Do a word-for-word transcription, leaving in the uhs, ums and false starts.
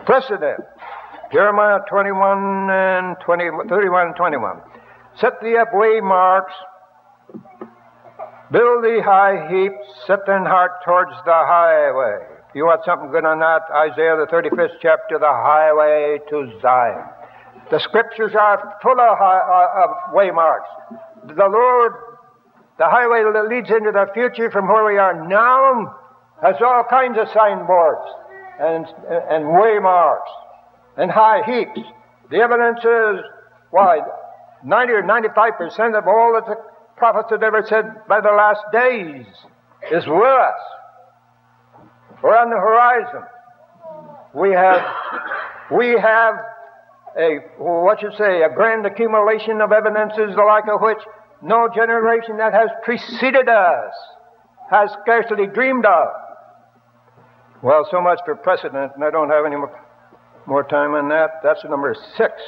Precedent. Jeremiah twenty-one and twenty, thirty-one and twenty-one. Set thee up waymarks, build thee high heaps, set thine heart towards the highway. If you want something good on that, Isaiah the thirty-fifth chapter, the highway to Zion. The scriptures are full of, high, uh, of waymarks. The Lord, the highway that leads into the future from where we are now, has all kinds of signboards and, and waymarks and high heaps. The evidence is, why, ninety or ninety-five percent of all that the prophets had ever said by the last days is with us. We're on the horizon. We have, we have a, what you say, a grand accumulation of evidences the like of which no generation that has preceded us has scarcely dreamed of. Well, so much for precedent, and I don't have any more, more time on that. That's number six.